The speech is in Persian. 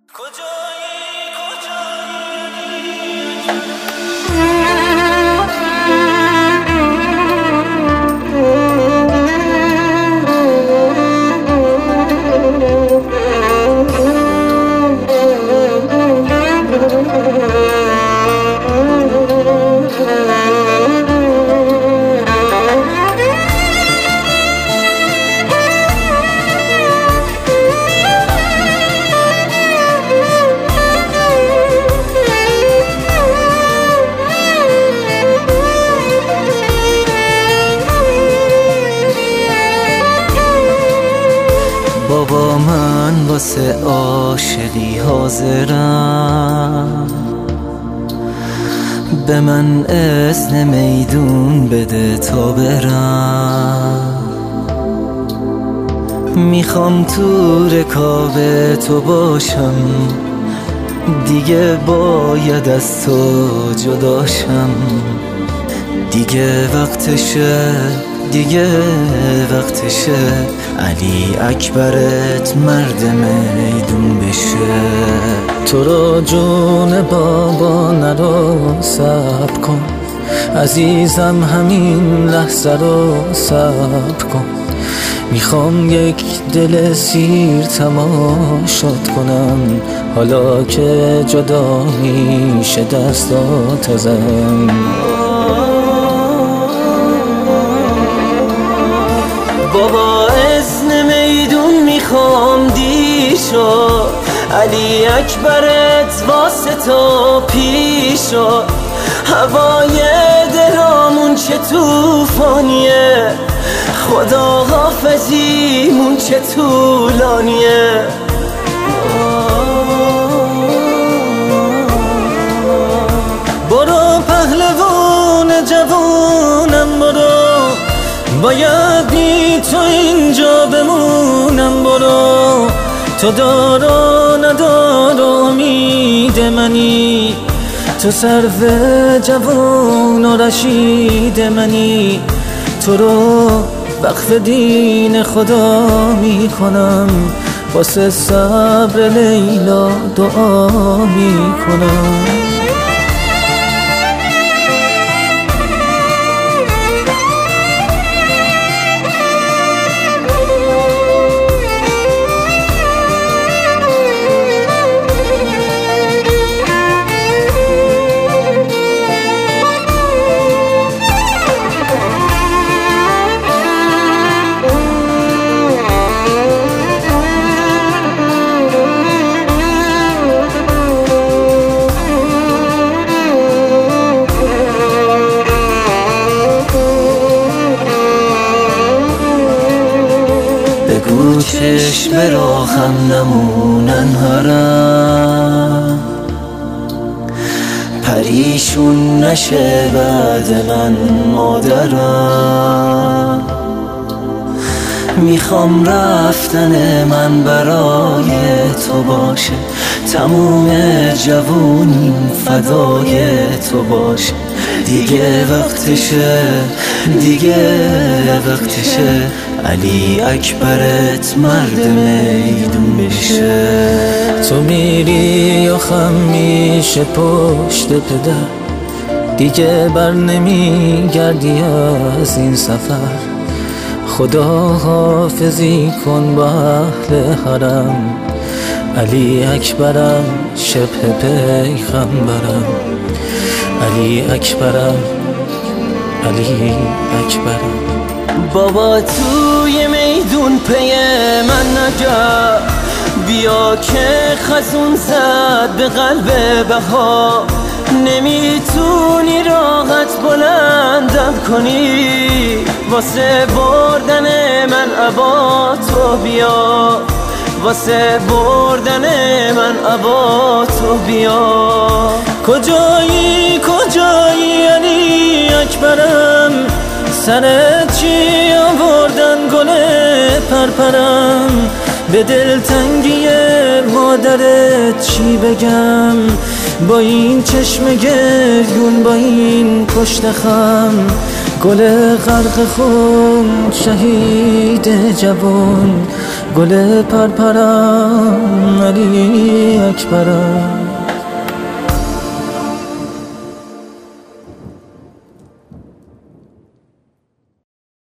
بابا من واسه عاشقی حاضرم، به من اذن میدون بده تا برم. میخوام تو رکاب تو باشم، دیگه باید از تو جداشم. دیگه وقتشه علی اکبرت مرد میدون بشه. تو رو جون بابا نرو صبر کن، عزیزم همین لحظه رو صبر کن. میخوام یک دل سیر تماشات کنم، حالا که جدا میشه دستات ازم. بابا اذن میدون میخوام دیر شد، علی اکبرت واسه تو پیش شد. هوای دلامون چه توفانیه، خدا حافظیمون چه طولانیه. برو پهلوان جوونم برو، باید بی تو اینجا بمونم. برو تو دار و ندار امید منی، تو سرو جوان و رشید منی. تو رو وقف دین خدا میکنم، واسه صبر لیلا دعا میکنم. بگو چشم راهم نمونن حرم، پریشون نشه بعد من مادرم. میخوام رفتن من برای تو باشه، تموم جوونیم فدای تو باشه. دیگه وقتشه علی اکبرت مرد میدون بشه. تو میری و خم میشه پشت پدر، دیگه بر نمیگردی از این سفر. خدا حافظی کن با اهل حرم، علی اکبرم شبه پیغمبرم. علی اکبرم، علی اکبرم. بابا توی میدون پی من نگرد، بیا که خزون زد به قلب بها. نمیتونی راحت بلندم کنی، واسه بردن من عبا تو بیا، واسه بردن من عبا تو بیا. کجایی علی اکبرم، سرت چی آوردن گل پرپرم. به دلتنگی مادرت چی بگم، با این چشم گریون با این پشت خم. گل غرق خون شهید جوان، گل پرپرم علی اکبرم.